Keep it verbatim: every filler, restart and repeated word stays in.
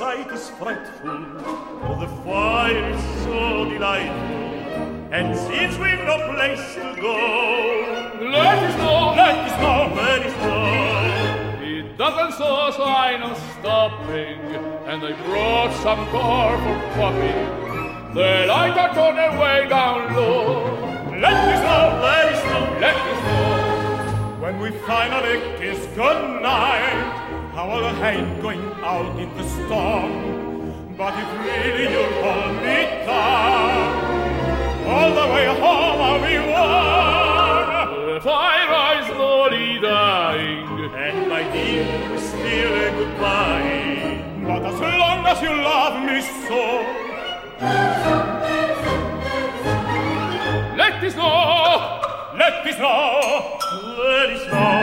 sight is frightful, for the fire is so delightful, and since we've no place to go, let us go, let us go, let us go. It doesn't so sign of stopping, and I brought some car for popping. The light are on their way down low. Let us go, let us go, let us go. When we finally kiss goodnight, how I'll hate going out in the storm. But if really you'll hold me down, all the way home I'll be warm. The fire is slowly dying, and my dear, we still a goodbye. But as long as you love me so, let this know, let this know, let this know.